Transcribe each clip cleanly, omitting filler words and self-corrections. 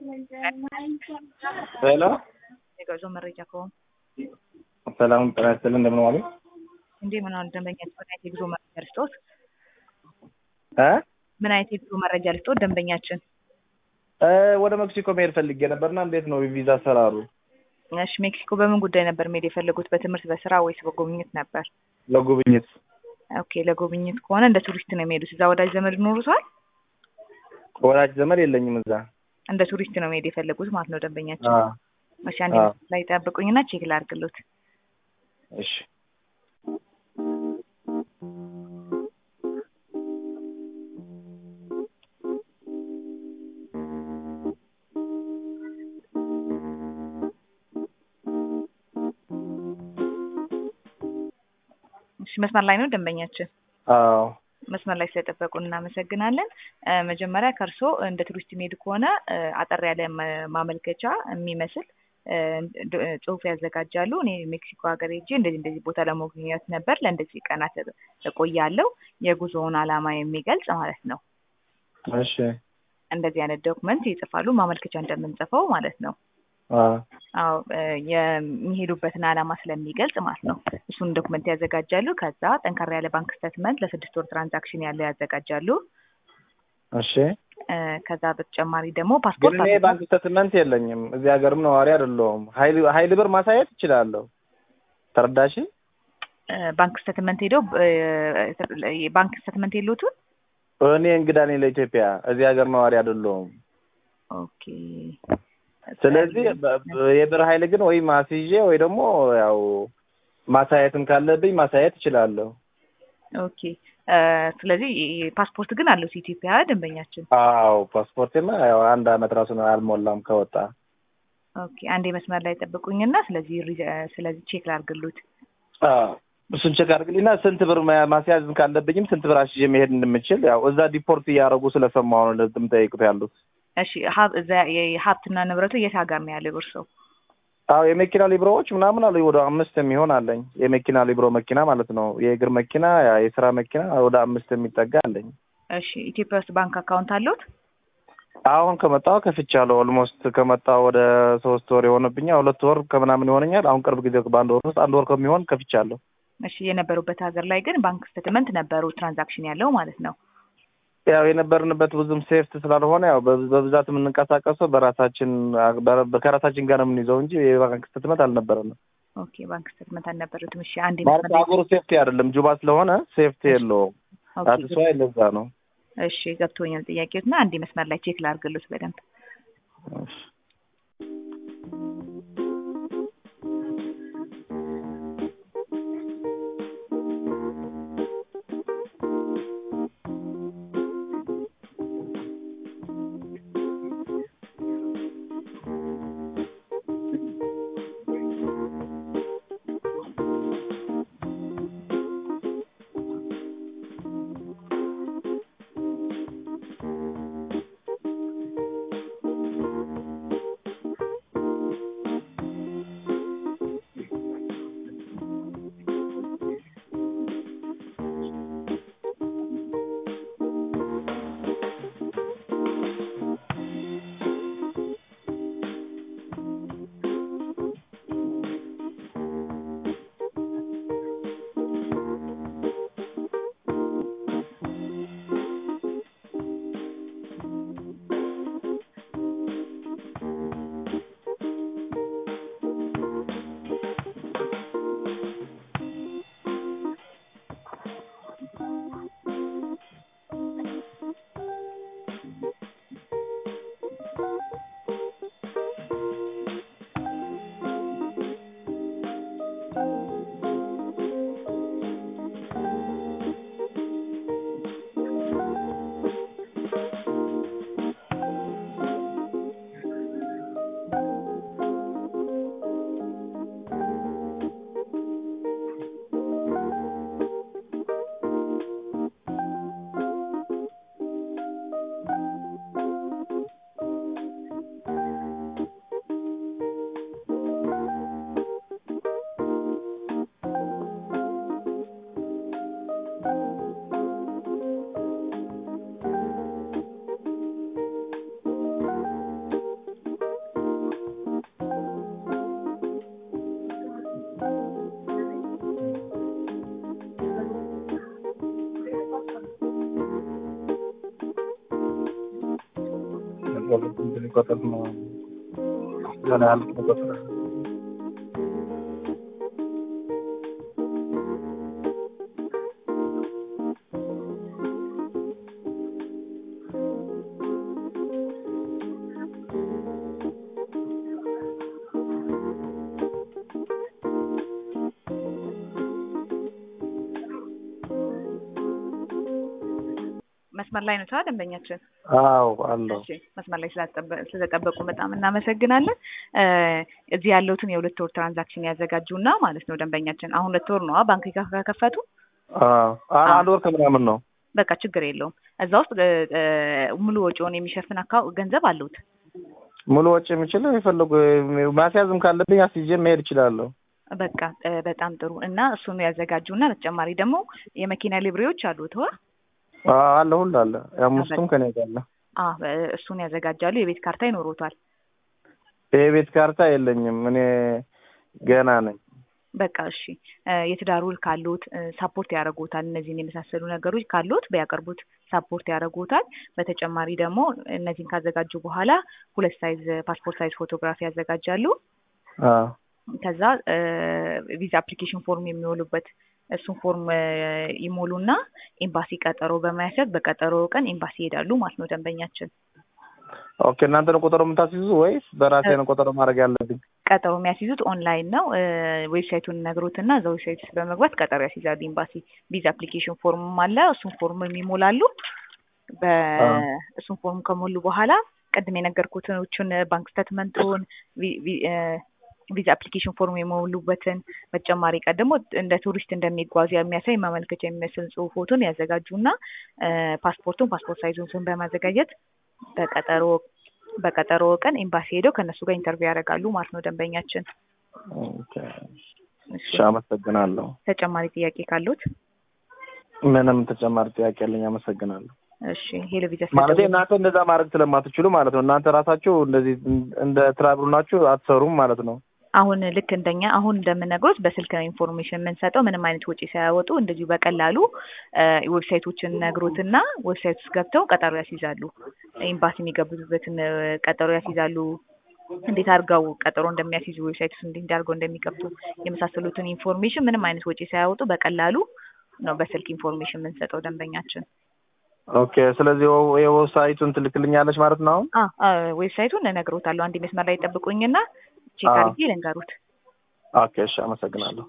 ሄሎ የጉዞ መረጃ ከሆነ ሰላም ጤና ይስጥልኝ እንደምን ዋሉ? እንደምን ዋሉ ደንበኛችን ምን አይነት የጉዞ መረጃ ልስጥዎት? እ ምን አይነት የጉዞ መረጃ ልስጥዎት ደንበኛችን? ወደ ሜክሲኮ መሄድ ፈልጌ ነበርና እንዴት ነው የቪዛ አሰራሩ? እሺ ሜክሲኮ በምን ጉዳይ ነበር መሄድ የፈለጉት? በትምህርት በስራ ወይስ በጉብኝት ነበር? ለጉብኝት። ኦኬ ለጉብኝት ከሆነ እንደ ቱሪስት ነው የሚሄዱት። እዛ ወዳጅ ዘመድ ኖሩታል? ወዳጅ ዘመድ የለኝም እዛ። እንደ ቱሪስት ነው መሄድ የፈለጉት ማለት ነው ደንበኛችን? እሺ አንዴ ላይ ጠብቁኝና ቼክ ላድርግሎት። እሺ እሺ መስመር ላይ ነው ደንበኛችን? አዎ መስመር ላይ ስለጠበቁን እናመሰግናለን። መጀመሪያ ከርሶ እንደ ቱሪስት የሚሄዱ ከሆነ አጠር ያለ ማመልከቻ የሚመስል ጽሁፍ ያዘጋጃሉ። እኔ ሜክሲኮ ሀገር ሄጄ እንደዚህ ቦታ ለመጎብኘት ነበር፣ ለእንደዚህ ቀናት እቆያለሁ፣ የጉዞውን ዓላማ የሚገልጽ ማለት ነው። እሺ እንደዚህ አይነት ዶክመንት ይጽፋሉ፣ ማመልከቻ እንደምንጽፈው ማለት ነው። አዎ የሚሄዱበትን ዓላማ ስለሚገልጽ ማለት ነው። እሱን ዶክመንት ያዘጋጃሉ። ከዛ ጠንካራ ያለ ባንክ ስቴትመንት ለ6 ወር ትራንዛክሽን ያለው ያዘጋጃሉ። እሺ ከዛ በተጨማሪ ደግሞ ፓስፖርት ግን እኔ ባንክ ስቴትመንት የለኝም። እዚህ ሀገርም ነዋሪ አይደለሁም። ሀይል ብር ማሳየት እችላለሁ። ተረዳሽ? ባንክ ስቴትመንት ሄደው ባንክ ስቴትመንት የለዎትም? እኔ እንግዳ ነኝ ለኢትዮጵያ። እዚህ ሀገር ነዋሪ አይደለሁም። ኦኬ ስለዚህ የብር ኃይል ግን ወይ ማስይዤ ወይ ደግሞ ያው ማሳየትም ካለብኝ ማሳየት እችላለሁ። ኦኬ ስለዚህ ፓስፖርት ግን አለው ኢትዮጵያ ደንበኛችን? አዎ ፓስፖርቴማ ያው 1 አመት ራሱ ነው አልሞላም ከወጣ። ኦኬ አንዴ መስመር ላይ ጠብቁኝና ስለዚህ ቼክ ላድርግሎት። እሱን ቼክ አድርግልኝና ስንት ብር ማስያዝ ካለብኝም ስንት ብር አስይዤ መሄድ እንደምችል ያው እዛ ዲፖርት እያደረጉ ስለሰማሁ ነው ለዝም ጠይቁት ያሉት። እሺ የሀብትና ንብረቱ የት ሀገር ነው ያለው እርሶ? አዎ የመኪና ሊብሮዎች ምናምን አሉ። ወደ 5 የሚሆን አለኝ። የመኪና ሊብሮ መኪና ማለት ነው። የእግር መኪና፣ የስራ መኪና ወደ 5 የሚጠጋ አለኝ። እሺ ኢትዮጵያ ውስጥ ባንክ አካውንት አለዎት? አሁን ከመጣሁ ከፍቻለሁ። ኦልሞስት ከመጣሁ ወደ 3 ወር የሆነብኛል። 2 ወር ከምናምን ይሆነኛል። አሁን ቅርብ ጊዜ በአንድ ወር ውስጥ 1 ወር ከሚሆን ከፍቻለሁ። እሺ የነበሩበት ሀገር ላይ ግን ባንክ ስቴትመንት ነበሩ ትራንዛክሽን ያለው ማለት ነው? ያው የነበርንበት ብዙም ሴፍት ስላልሆነ ያው በብዛት የምንንቀሳቀሰው ከራሳችን ጋር ነው የምንይዘው እንጂ የባንክ ስቴትመንት አልነበረንም። ኦኬ ባንክ ስቴትመንት አልነበሩትም። እሺ አንዴ ማለት ሀገሩ ሴፍቲ አይደለም፣ ጁባ ስለሆነ ሴፍቲ የለውም። አጥሷ ለዛ ነው። እሺ ገብቶኛል ጥያቄውና አንዴ መስመር ላይ ቼክ ላድርግልዎት በደንብ። እሺ ሊቆጥር ነው ገና ያልቆጥር መስመር ላይ ነው ታዲያ ደንበኛችን? አዎ አለው። እሺ መስመር ላይ ስለተጠበቁ በጣም እናመሰግናለን። እዚህ ያለውትን የ2 ወር ትራንዛክሽን ያዘጋጁና ማለት ነው ደንበኛችን። አሁን 2 ወር ነው ባንክ ከከፈቱ? አንድ ወር ከምናምን ነው። በቃ ችግር የለውም። እዛ ውስጥ ሙሉ ወጪውን የሚሸፍን ገንዘብ አለውት? ሙሉ ወጪ የሚችለው የፈለጉ ማስያዝም ካለብኝ አስይዤ መሄድ እችላለሁ። በቃ በጣም ጥሩ። እና እሱን ያዘጋጁና በተጨማሪ ደግሞ የመኪና ሊብሬዎች አሉት? አለ ሁሉ አለ። አምስቱም ከኔ ጋር አለ። እሱን ያዘጋጃሉ። የቤት ካርታ ይኖሩታል? የቤት ካርታ የለኝም፣ እኔ ገና ነኝ። በቃ እሺ። የትዳር ውል ካሉት ሳፖርት ያደርጉታል። እነዚህን የመሳሰሉ ነገሮች ካሉት ቢያቀርቡት ሳፖርት ያደርጉታል። በተጨማሪ ደግሞ እነዚህን ካዘጋጁ በኋላ 2 ሳይዝ ፓስፖርት ሳይዝ ፎቶግራፊ ያዘጋጃሉ። ከዛ ቪዛ አፕሊኬሽን ፎርም የሚሞሉበት እሱን ፎርም ይሞሉና ኤምባሲ ቀጠሮ በማያሰጥ በቀጠሮ ቀን ኤምባሲ ይሄዳሉ ማለት ነው ደንበኛችን። ኦኬ። እናንተ ነው ቀጠሮ የምታስይዙ ወይስ በራሴ ነው ቀጠሮ ማድረግ ያለብኝ? ቀጠሮ የሚያስይዙት ኦንላይን ነው። ዌብሳይቱን ነግሮትና እዛ ዌብሳይት ውስጥ በመግባት ቀጠሮ ያስይዛሉ ኤምባሲ። ቪዛ አፕሊኬሽን ፎርም አለ፣ እሱን ፎርም ይሞላሉ። እሱን ፎርም ከሞሉ በኋላ ቅድም የነገርኩትን ባንክ ስቴትመንቱን ቪዛ አፕሊኬሽን ፎርም የሞሉበትን በተጨማሪ ቀን ደግሞ እንደ ቱሪስት እንደሚጓዙ የሚያሳይ ማመልከቻ የሚመስል ጽሁፎቱን ያዘጋጁና ፓስፖርት ሳይዙን በማዘጋጀት በቀጠሮ ቀን ኤምባሲ ሄደው ከነሱ ጋር ኢንተርቪው ያደርጋሉ ማለት ነው ደንበኛችን። እሺ አመሰግናለሁ። ተጨማሪ ጥያቄ ካሉት? ምንም ተጨማሪ ጥያቄ የለኝ። አመሰግናለሁ። እሺ ሄሎ ቪዛ ማለት እናንተ እንደዛ ማድረግ ስለማትችሉ ማለት ነው። እናንተ ራሳችሁ እንደዚህ እንደ ትራቭል ናችሁ አትሰሩም ማለት ነው። አሁን ልክ እንደኛ አሁን እንደምነግሮት በስልክ ነው ኢንፎርሜሽን የምንሰጠው። ምንም አይነት ወጪ ሳያወጡ እንደዚሁ በቀላሉ ዌብሳይቶችን ነግሮትና ዌብሳይት ውስጥ ገብተው ቀጠሮ ያስይዛሉ። ኤምባሲ የሚገቡበትን ቀጠሮ ያስይዛሉ። እንዴት አድርገው ቀጠሮ እንደሚያስይዙ ዌብሳይት ውስጥ እንዴት አድርገው እንደሚከፍቱ የመሳሰሉትን ኢንፎርሜሽን ምንም አይነት ወጪ ሳያወጡ በቀላሉ ነው በስልክ ኢንፎርሜሽን የምንሰጠው ደንበኛችን። ኦኬ። ስለዚህ የዌብሳይቱን ትልክልኛለች ማለት ነው? ዌብሳይቱን እነግሮታለሁ። አንድ መስመር ላይ ጠብቁኝና ቼክ አድርጌ ልንገሩት። ኦኬ እሺ አመሰግናለሁ።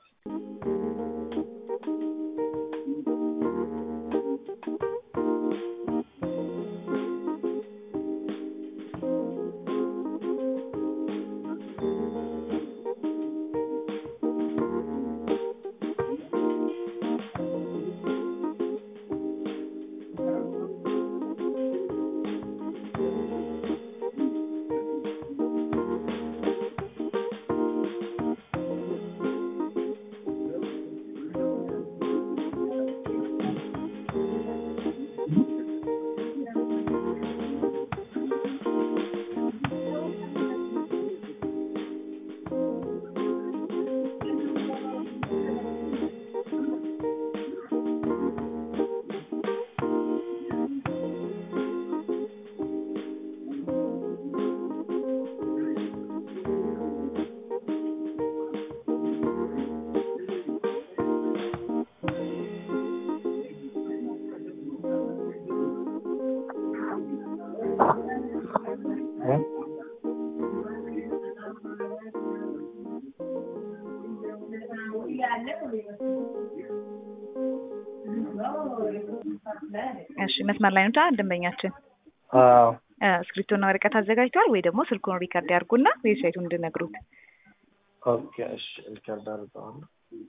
እሺ መስመር ላይ ነው ደንበኛችን? ስክሪፕቶና ወረቀት አዘጋጅቷል ወይ ደግሞ ስልኩን ሪከርድ ያድርጉና ዌብሳይቱን እንድነግሩት። ኦኬ እሺ ሪከርድ አድርገዋለሁ።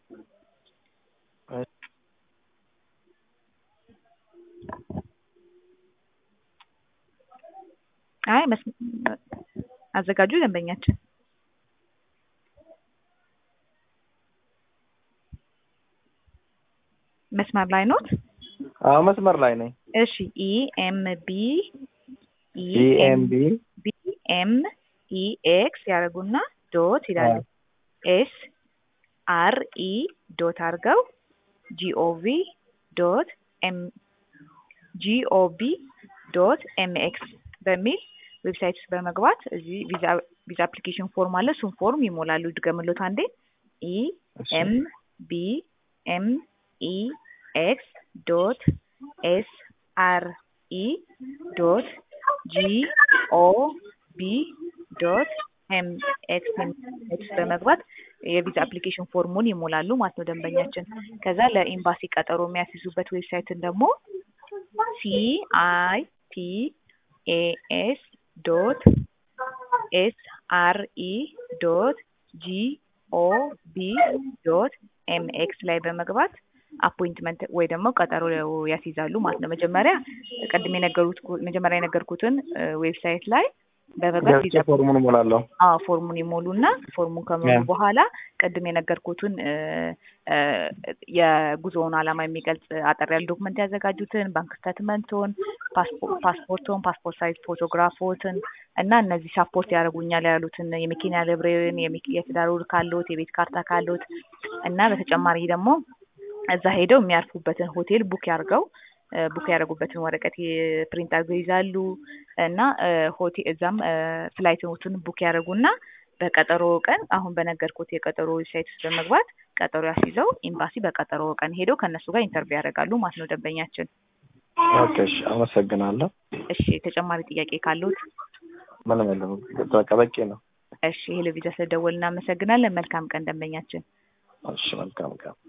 አይ አዘጋጁ ደንበኛችን። መስመር ላይ ኖት? መስመር ላይ ነኝ። እሺ ኢኤምቢ ያደርጉና ዶት ይላሉ። ኤስ አር ኢ ዶት አድርገው ጂኦቪ ዶት ኤምኤክስ በሚል ዌብሳይት ውስጥ በመግባት እዚህ ቪዛ አፕሊኬሽን ፎርም አለ እሱን ፎርም ይሞላሉ ድገምሎት አንዴ embemex.sre.gov.mx በመግባት የቪዛ አፕሊኬሽን ፎርሙን ይሞላሉ ማለት ነው ደንበኛችን ከዛ ለኤምባሲ ቀጠሮ የሚያስይዙበት ዌብሳይትን ደግሞ citas.sre.gov.mx ላይ በመግባት አፖይንትመንት ወይ ደግሞ ቀጠሮ ያስይዛሉ ማለት ነው መጀመሪያ የነገርኩትን ዌብሳይት ላይ በመግባት ቪዛ ፎርሙን ሞላለሁ ፎርሙን ይሞሉና ፎርሙን ከሞሉ በኋላ ቅድም የነገርኩትን የጉዞውን ዓላማ የሚገልጽ አጠር ያለ ዶክመንት ያዘጋጁትን ባንክ ስቴትመንቱን ፓስፖርት ሳይዝ ፎቶግራፎትን እና እነዚህ ሳፖርት ያደርጉኛል ያሉትን የመኪና ልብሬን የትዳር ውል ካሉት የቤት ካርታ ካሉት እና በተጨማሪ ደግሞ እዛ ሄደው የሚያርፉበትን ሆቴል ቡክ ያደረጉበትን ወረቀት ፕሪንት አድርገው ይዛሉ እና ሆቴል እዛም ፍላይቱን ቡክ ያደርጉና በቀጠሮ ቀን አሁን በነገርኩት የቀጠሮ ሳይት ውስጥ በመግባት ቀጠሮ ያስይዘው ኤምባሲ በቀጠሮ ቀን ሄደው ከነሱ ጋር ኢንተርቪው ያደርጋሉ ማለት ነው ደንበኛችን ኦኬ እሺ አመሰግናለሁ እሺ ተጨማሪ ጥያቄ ካሉት ምንም የለም በቂ ነው እሺ ይሄ ለቪዛ ስለደወልና እናመሰግናለን መልካም ቀን ደንበኛችን እሺ መልካም ቀን